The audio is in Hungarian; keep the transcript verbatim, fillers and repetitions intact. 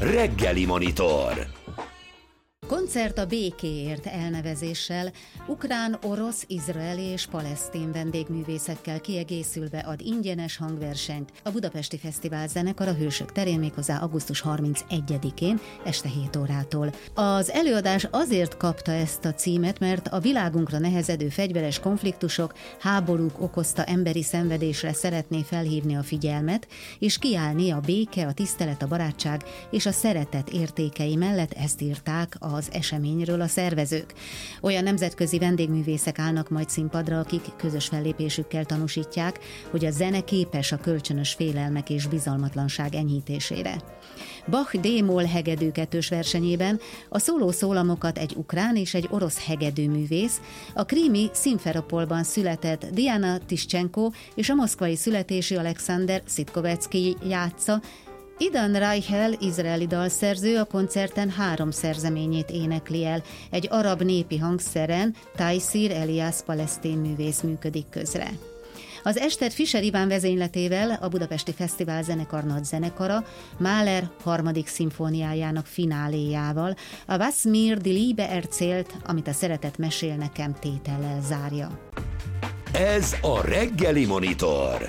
Reggeli Monitor. Koncert a békéért elnevezéssel ukrán, orosz, izraeli és palesztin vendégművészekkel kiegészülve ad ingyenes hangversenyt a Budapesti Fesztivál Zenekar a Hősök terén, méghozzá augusztus harmincegyedikén este hét órától. Az előadás azért kapta ezt a címet, mert a világunkra nehezedő fegyveres konfliktusok, háborúk okozta emberi szenvedésre szeretné felhívni a figyelmet, és kiállni a béke, a tisztelet, a barátság és a szeretet értékei mellett, ezt írták a az eseményről a szervezők. Olyan nemzetközi vendégművészek állnak majd színpadra, akik közös fellépésükkel tanúsítják, hogy a zene képes a kölcsönös félelmek és bizalmatlanság enyhítésére. Bach D-moll hegedű kettős versenyében a szóló szólamokat egy ukrán és egy orosz hegedűművész, a krími Szimferopolban született Diana Tiszcsenko és a moszkvai születésű Alexander Szitkovecki játsza. Idan Reichel, izraeli dalszerző, a koncerten három szerzeményét énekli el. Egy arab népi hangszeren Taysir Elias palesztin művész működik közre. Az estet Fischer Iván vezényletével a Budapesti Fesztivál Zenekar nagy zenekara Mahler harmadik szimfóniájának fináléjával, a Was mir die Liebe erzählt, amit a szeretet mesél nekem tétellel zárja. Ez a Reggeli Monitor.